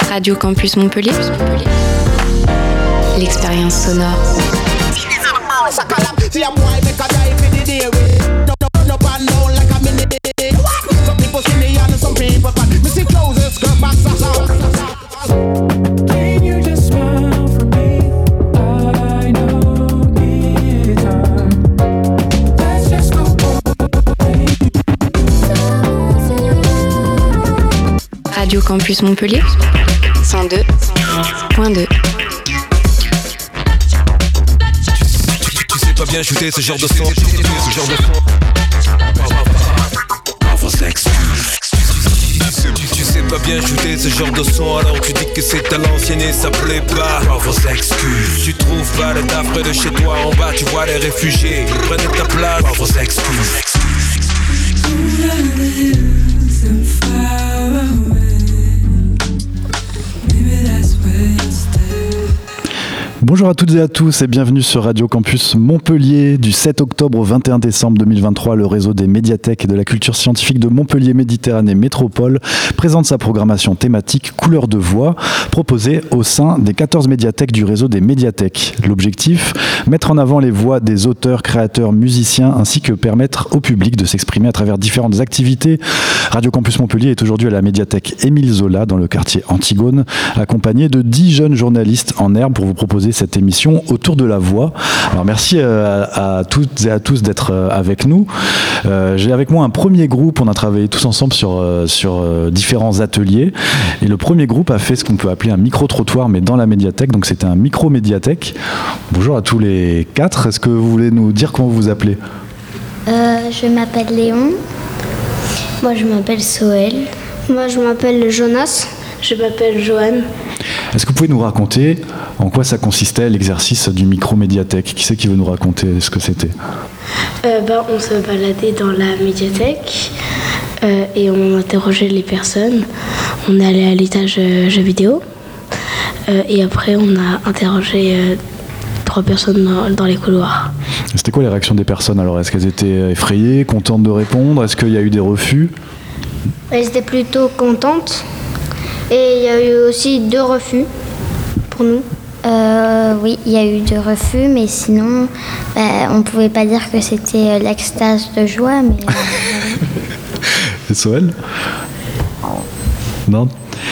Radio Campus Montpellier. L'expérience sonore. Radio Campus Montpellier 102.2. Tu sais pas bien shooter ce genre de son. Tu sais pas bien shooter ce genre de son, alors tu dis que c'est à l'ancienne et ça plaît pas. Vos excuses. Tu trouves pas le taf près de chez toi, en bas tu vois les réfugiés, ils prennent ta place. Vos excuses. Bonjour à toutes et à tous et bienvenue sur Radio Campus Montpellier. Du 7 octobre au 21 décembre 2023, le réseau des médiathèques et de la culture scientifique de Montpellier Méditerranée Métropole présente sa programmation thématique Couleur de voix, proposée au sein des 14 médiathèques du réseau des médiathèques. L'objectif, mettre en avant les voix des auteurs, créateurs, musiciens, ainsi que permettre au public de s'exprimer à travers différentes activités. Radio Campus Montpellier est aujourd'hui à la médiathèque Émile Zola, dans le quartier Antigone, accompagné de 10 jeunes journalistes en herbe pour vous proposer cette émission autour de la voix. Alors merci à toutes et à tous d'être avec nous. J'ai avec moi un premier groupe, on a travaillé tous ensemble sur différents ateliers et le premier groupe a fait ce qu'on peut appeler un micro-trottoir mais dans la médiathèque, donc c'était un micro-médiathèque. Bonjour à tous les quatre, est-ce que vous voulez nous dire comment vous vous appelez ? Je m'appelle Léon. Moi je m'appelle Soël. Moi je m'appelle Jonas. Je m'appelle Joanne. Est-ce que vous pouvez nous raconter en quoi ça consistait l'exercice du micro-médiathèque ? Qui c'est qui veut nous raconter ce que c'était ? On se baladait dans la médiathèque et on interrogeait les personnes. On est allé à l'étage jeux vidéo et après on a interrogé 3 personnes dans les couloirs. C'était quoi les réactions des personnes alors ? Est-ce qu'elles étaient effrayées, contentes de répondre ? Est-ce qu'il y a eu des refus ? Elles étaient plutôt contentes. Et il y a eu aussi 2 refus pour nous. Oui, il y a eu 2 refus, mais sinon, on ne pouvait pas dire que c'était l'extase de joie. Mais, Et Soël ? Non ?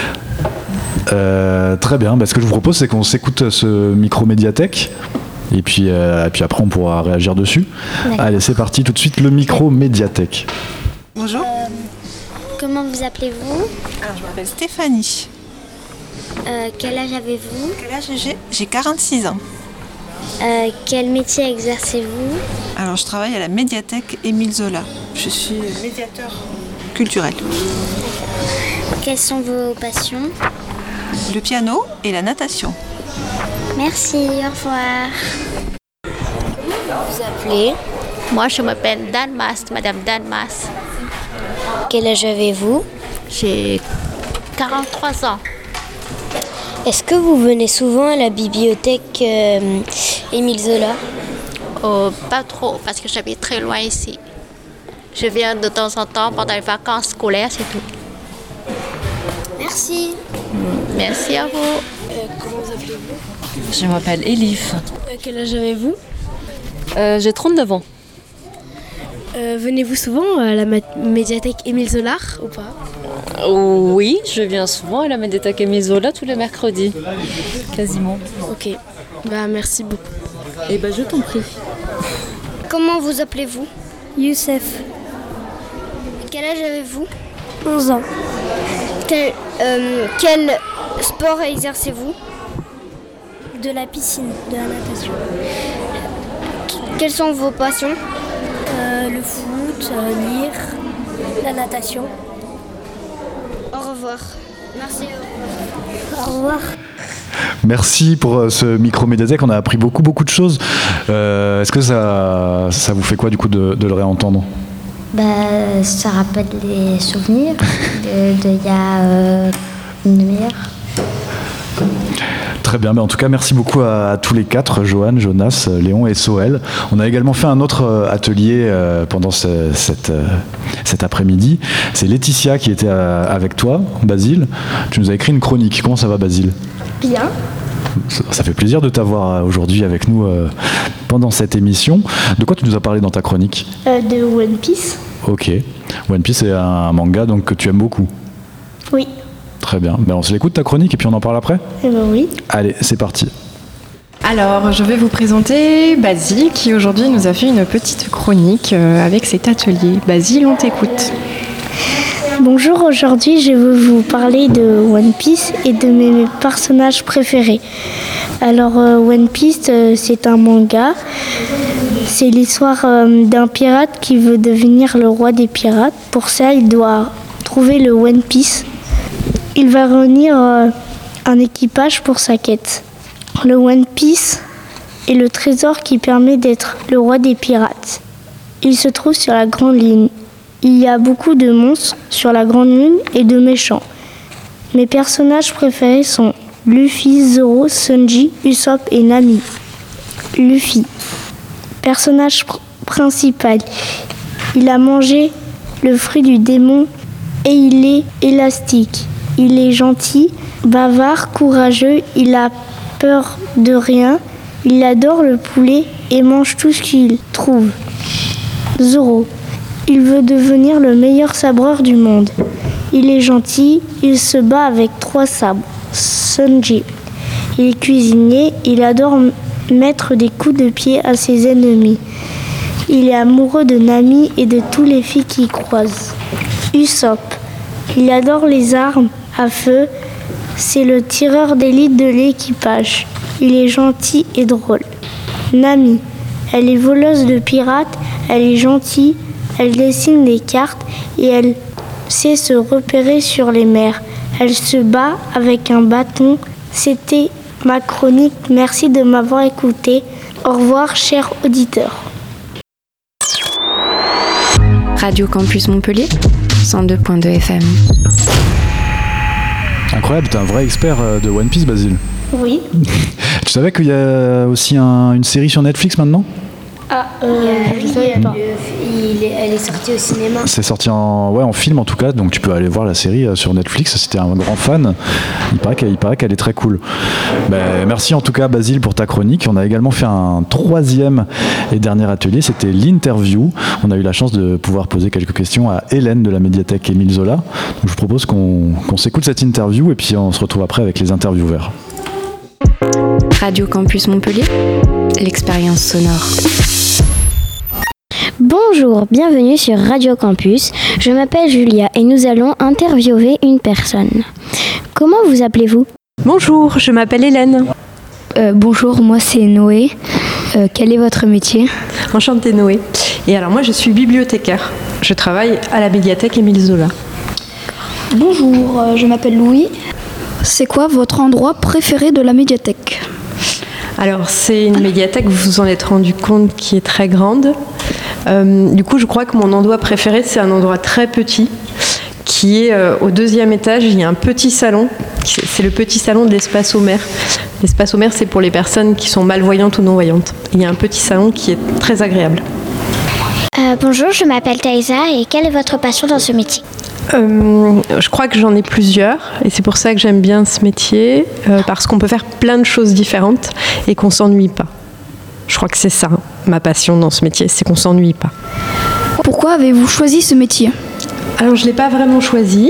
Très bien. Ce que je vous propose, c'est qu'on s'écoute ce micro-médiathèque. Et puis après, on pourra réagir dessus. D'accord. Allez, c'est parti. Tout de suite, le micro-médiathèque. Bonjour. Comment vous appelez-vous ? Alors, je m'appelle Stéphanie. Quel âge avez-vous ? Quel âge j'ai ? J'ai 46 ans. Quel métier exercez-vous ? Alors, je travaille à la médiathèque Émile Zola. Je suis médiateur culturel. Quelles sont vos passions ? Le piano et la natation. Merci, au revoir. Comment vous appelez ? Moi, je m'appelle Dalmas, Madame Dalmas. Quel âge avez-vous ? J'ai 43 ans. Est-ce que vous venez souvent à la bibliothèque Émile Zola ? Pas trop, parce que j'habite très loin ici. Je viens de temps en temps pendant les vacances scolaires, c'est tout. Merci. Merci à vous. Comment vous appelez-vous ? Je m'appelle Elif. Quel âge avez-vous ? J'ai 39 ans. Venez-vous souvent à la médiathèque Émile Zola ou pas ? Oui, je viens souvent à la médiathèque Émile Zola tous les mercredis. Quasiment. Ok. Merci beaucoup. Et je t'en prie. Comment vous appelez-vous ? Youssef. Quel âge avez-vous ? 11 ans. Quel sport exercez-vous ? De la piscine, de la natation. Quelles sont vos passions ? Le foot, lire, la natation. Au revoir. Merci. Au revoir. Merci pour ce micro-médiathèque, on a appris beaucoup de choses. Est-ce que ça vous fait quoi du coup de le réentendre ? Ça rappelle des souvenirs d'il y a une demi-heure. Très bien, en tout cas merci beaucoup à tous les quatre, Johan, Jonas, Léon et Soël. On a également fait un autre atelier pendant cet après-midi. C'est Laetitia qui était avec toi, Basile. Tu nous as écrit une chronique. Comment ça va, Basile ? Bien. Ça fait plaisir de t'avoir aujourd'hui avec nous pendant cette émission. De quoi tu nous as parlé dans ta chronique ? De One Piece. Ok. One Piece est un manga donc, que tu aimes beaucoup. Oui. Très bien. On se l'écoute ta chronique et puis on en parle après ? Eh ben oui. Allez, c'est parti. Alors, je vais vous présenter Basile qui aujourd'hui nous a fait une petite chronique avec cet atelier. Basile, on t'écoute. Bonjour, aujourd'hui je vais vous parler de One Piece et de mes personnages préférés. Alors One Piece c'est un manga, c'est l'histoire d'un pirate qui veut devenir le roi des pirates. Pour ça il doit trouver le One Piece. Il va réunir un équipage pour sa quête. Le One Piece est le trésor qui permet d'être le roi des pirates. Il se trouve sur la Grande Ligne. Il y a beaucoup de monstres sur la Grande Lune et de méchants. Mes personnages préférés sont Luffy, Zoro, Sanji, Usopp et Nami. Luffy, personnage principal. Il a mangé le fruit du démon et il est élastique. Il est gentil, bavard, courageux, il a peur de rien. Il adore le poulet et mange tout ce qu'il trouve. Zoro. Il veut devenir le meilleur sabreur du monde. Il est gentil, il se bat avec 3 sabres. Sanji. Il est cuisinier, il adore mettre des coups de pied à ses ennemis. Il est amoureux de Nami et de toutes les filles qu'il croise. Usopp. Il adore les armes à feu. C'est le tireur d'élite de l'équipage. Il est gentil et drôle. Nami. Elle est voleuse de pirates, elle est gentille. Elle dessine des cartes et elle sait se repérer sur les mers. Elle se bat avec un bâton. C'était ma chronique. Merci de m'avoir écouté. Au revoir, chers auditeurs. Radio Campus Montpellier, 102.2 FM. Incroyable, t'es un vrai expert de One Piece, Basile. Oui. Tu savais qu'il y a aussi une série sur Netflix maintenant ? Je savais pas. Elle est sortie au cinéma. C'est sorti en film en tout cas, donc tu peux aller voir la série sur Netflix. C'était un grand fan. Il paraît qu'elle est très cool. Merci en tout cas Basile pour ta chronique. On a également fait un 3e et dernier atelier, c'était l'interview. On a eu la chance de pouvoir poser quelques questions à Hélène de la médiathèque Émile Zola. Donc, je vous propose qu'on s'écoute cette interview et puis on se retrouve après avec les intervieweurs. Radio Campus Montpellier, l'expérience sonore. Bonjour, bienvenue sur Radio Campus. Je m'appelle Julia et nous allons interviewer une personne. Comment vous appelez-vous ? Bonjour, je m'appelle Hélène. Bonjour, moi c'est Noé. Quel est votre métier ? Enchantée Noé. Et alors moi je suis bibliothécaire. Je travaille à la médiathèque Émile Zola. Bonjour, je m'appelle Louis. C'est quoi votre endroit préféré de la médiathèque ? Alors c'est une médiathèque, vous vous en êtes rendu compte, qui est très grande. Du coup je crois que mon endroit préféré c'est un endroit très petit qui est au 2e étage. Il y a un petit salon, c'est le petit salon de l'espace Homère. L'espace Homère c'est pour les personnes qui sont malvoyantes ou non-voyantes. Il y a un petit salon qui est très agréable. Bonjour, je m'appelle Taïsa et quelle est votre passion dans ce métier ? Je crois que j'en ai plusieurs et c'est pour ça que j'aime bien ce métier, parce qu'on peut faire plein de choses différentes et qu'on s'ennuie pas. Je crois que c'est ça, ma passion dans ce métier, c'est qu'on s'ennuie pas. Pourquoi avez-vous choisi ce métier ? Alors je l'ai pas vraiment choisi,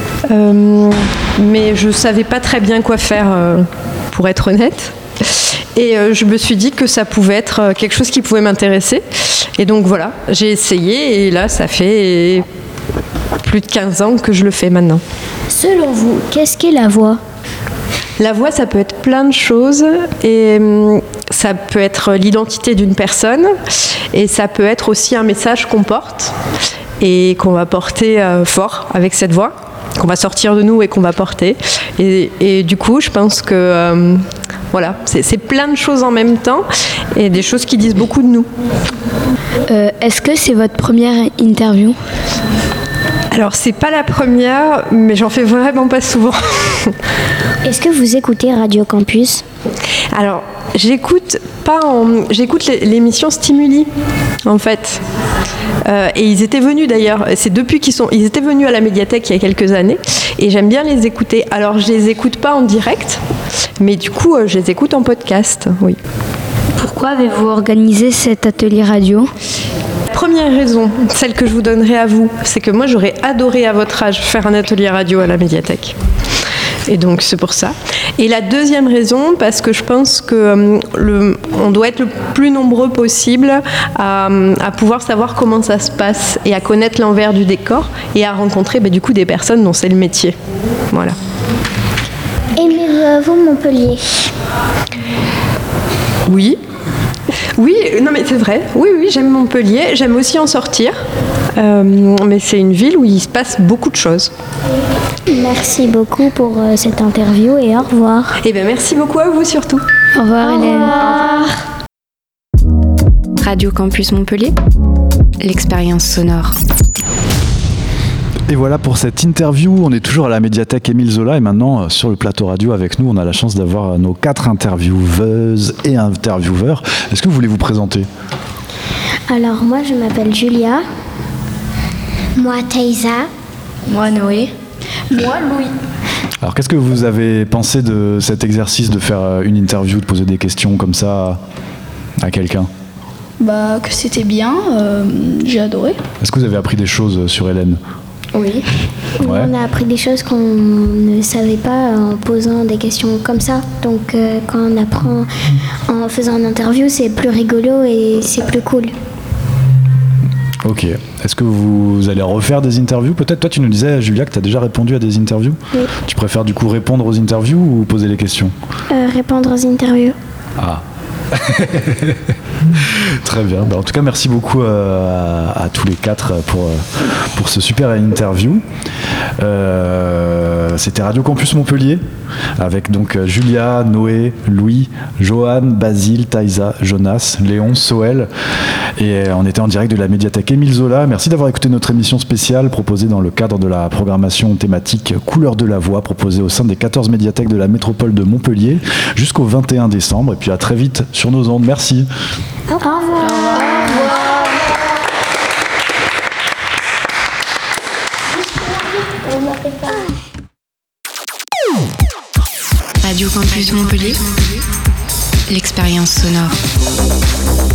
mais je savais pas très bien quoi faire, pour être honnête. Et je me suis dit que ça pouvait être quelque chose qui pouvait m'intéresser. Et donc voilà, j'ai essayé et là ça fait plus de 15 ans que je le fais maintenant. Selon vous, qu'est-ce qu'est la voix ? La voix, ça peut être plein de choses et ça peut être l'identité d'une personne et ça peut être aussi un message qu'on porte et qu'on va porter fort avec cette voix, qu'on va sortir de nous et qu'on va porter. Et du coup, je pense que voilà, c'est plein de choses en même temps et des choses qui disent beaucoup de nous. Est-ce que c'est votre première interview ? Alors, c'est pas la première, mais j'en fais vraiment pas souvent. Est-ce que vous écoutez Radio Campus ? Alors, j'écoute l'émission Stimuli, en fait. Et ils étaient venus d'ailleurs, ils étaient venus à la médiathèque il y a quelques années, et j'aime bien les écouter. Alors, je les écoute pas en direct, mais du coup, je les écoute en podcast, oui. Pourquoi avez-vous organisé cet atelier radio ? Première raison, celle que je vous donnerai à vous, c'est que moi, j'aurais adoré à votre âge faire un atelier radio à la médiathèque. Et donc c'est pour ça. Et la deuxième raison, parce que je pense que on doit être le plus nombreux possible à pouvoir savoir comment ça se passe et à connaître l'envers du décor et à rencontrer du coup des personnes dont c'est le métier. Voilà. Aimez-vous Montpellier ? Oui. Oui, non mais c'est vrai. Oui, j'aime Montpellier. J'aime aussi en sortir. Mais c'est une ville où il se passe beaucoup de choses. Merci beaucoup pour cette interview et au revoir. Eh bien, merci beaucoup à vous surtout. Au revoir Hélène. Au revoir. Radio Campus Montpellier, l'expérience sonore. Et voilà pour cette interview. On est toujours à la médiathèque Émile Zola et maintenant sur le plateau radio avec nous, on a la chance d'avoir nos 4 intervieweuses et intervieweurs. Est-ce que vous voulez vous présenter ? Alors moi je m'appelle Julia. Moi Thaïsa. Moi Noé. Moi Louis. Alors qu'est-ce que vous avez pensé de cet exercice de faire une interview, de poser des questions comme ça à quelqu'un ? Que c'était bien, j'ai adoré. Est-ce que vous avez appris des choses sur Hélène ? Oui. Ouais. On a appris des choses qu'on ne savait pas en posant des questions comme ça. Donc quand on apprend en faisant une interview, c'est plus rigolo et c'est plus cool. Ok. Est-ce que vous allez refaire des interviews ? Peut-être, toi tu nous disais, Julia, que tu as déjà répondu à des interviews. Oui. Tu préfères du coup répondre aux interviews ou poser les questions ? Répondre aux interviews. Ah. Très bien. En tout cas, merci beaucoup à tous les 4 pour ce super interview. C'était Radio Campus Montpellier avec donc Julia, Noé, Louis, Johan, Basile, Thaïsa, Jonas, Léon, Soël. Et on était en direct de la médiathèque Émile Zola. Merci d'avoir écouté notre émission spéciale proposée dans le cadre de la programmation thématique Couleurs de la voix proposée au sein des 14 médiathèques de la métropole de Montpellier jusqu'au 21 décembre. Et puis à très vite sur nos ondes. Merci. Au revoir. Radio Campus Montpellier, l'expérience sonore.